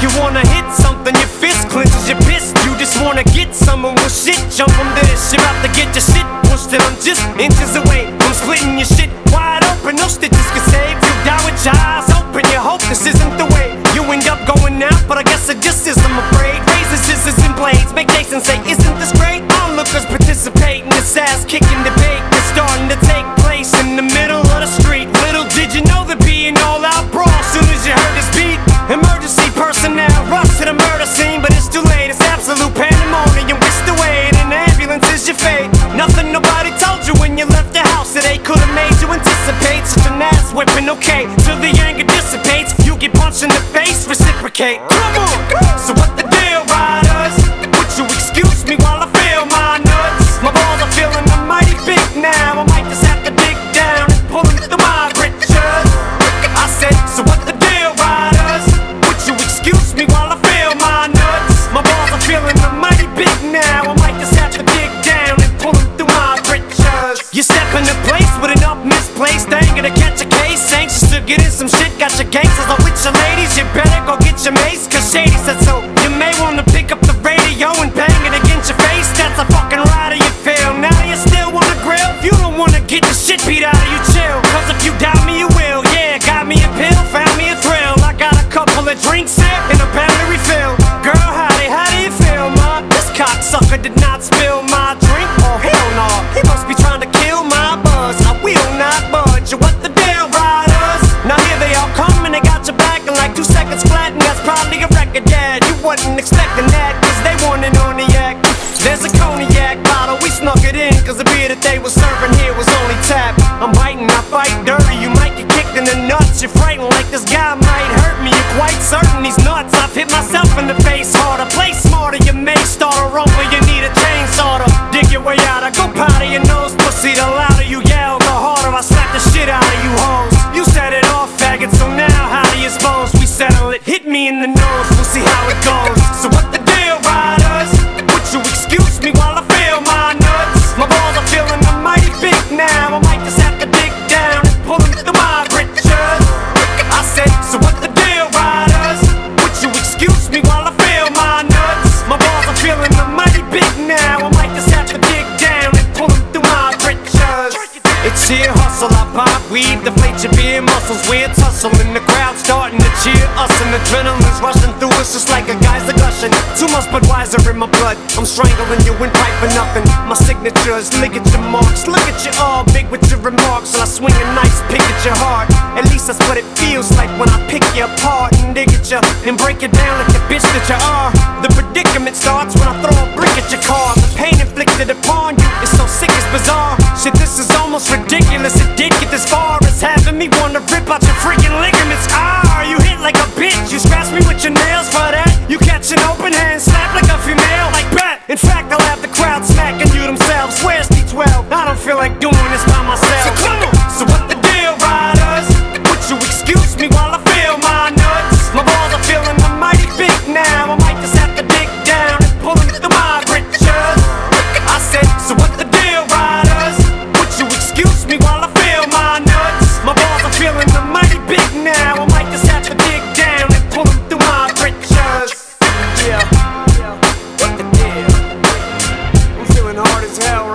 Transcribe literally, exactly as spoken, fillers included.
You wanna hit something, your fist clenches, you're pissed. You just wanna get someone with shit. Jump from this, you're about to get your shit pushed, and I'm just inches away from splitting your shit wide open. No stitches can save you. Die with your eyes open. You hope this isn't the way you end up going out, but I guess it just is. I'm afraid. Razor, scissors, and blades make Jason say, "Isn't this great?" Onlookers participate in this ass-kicking debate that's starting to take place in the middle of the street. Little did you know there'd be an all-out brawl soon as you heard this beat. Emergency personnel rush to the murder scene, but it's too late. It's absolute pandemonium. Whisked away in an ambulance is your fate. Nothing nobody told you when you left the house that they could've made you anticipate. Such an ass whipping, okay, till the anger dissipates. You get punched in the face, reciprocate. Come on! So what the deal, riders? Would you excuse me while I feel my nuts? My balls are feeling mighty big now. I might just have to dig down and pull them through my britches. I said, so what the deal, riders? Would you excuse me while I feel my nuts? My balls are feeling mighty big now. I might just have to dig down and pull them through my britches. You step into place with an up misplaced anger to catch a case. Anxious to get in some shit, got your gangsters all with your ladies. You better go get your mace, cause Shady said so. You may wanna pick up the radio and bang it against your face. That's a fucking rider you feel. Now you still wanna grill? If you don't wanna get the shit beat out of you, chill. Cause if you doubt me, you will. Yeah, got me a pill, found me a thrill. I got a couple of drinks here and a pound to refill. Girl, howdy, how do you feel, ma? This cocksucker did not spill my drink. Oh, hell no. He must be trying to kill my buzz. I will not budge. What the deal, riders? Now here they all come and they got your back in like two seconds flat, and that's probably a record, yeah. You wasn't expecting that, cause they wanted on the act. There's a cognac bottle, we snuck it in, cause the beer that they were serving here was only tap. I'm biting, I fight dirty, you might get kicked in the nuts. You're frightened like this guy might hurt me, you're quite certain he's nuts. I've hit myself in the face harder, play smarter, you may start a rumble, you need a chainsaw to dig your way out of. Go powder your nose, pussy, the louder you yell, the harder I slap the shit out of you hoes. You set it off, faggot, so now how do you suppose we settle it? Hit me in the nose, we'll see how it goes. So what the deal, riders? Would you excuse me while I feel my nuts? My balls are feeling mighty big now. I might just have to dig down and pull them through my britches. I said, so what the deal, riders? Would you excuse me while I feel my nuts? My balls are feeling mighty big now. I might just have to dig down and pull them through my britches. It's sheer hustle, I pop weed, deflate your beer muscles. We're tussling, the crowd starting to cheer us, and adrenaline's rushing through us just like a geyser gushing. Too much Budweiser in my blood, I'm strangling you in pipe for nothing. My signature's ligature marks, look at you all big with your remarks. While I swing a nice pick at your heart, at least that's what it feels like when I pick you apart and dig at you and break it down like the bitch that you are. The predicament starts when I throw a brick at your car. The pain inflicted upon you is so sick it's bizarre. Shit, this is almost ridiculous. It did get this far as having me wanna rip out your freaking ligaments. Ah, you hit like a bitch. You scratch me with your nails for that. You catch an open hand, slap like a female, like bat. In fact, I'll have the crowd smacking you themselves. Where's D twelve? I don't feel like doing this by myself. So come on. So what the deal, riders? Would you excuse me while I feel my nuts? My balls are feeling mighty big now. I might just have to dig down and pull them through my britches. I said, so what the deal, riders? Would you excuse me while I feel my nuts? My balls are feeling mighty big now. I might just have to dig down and pull them through my britches. Yeah, what the deal? I'm feeling hard as hell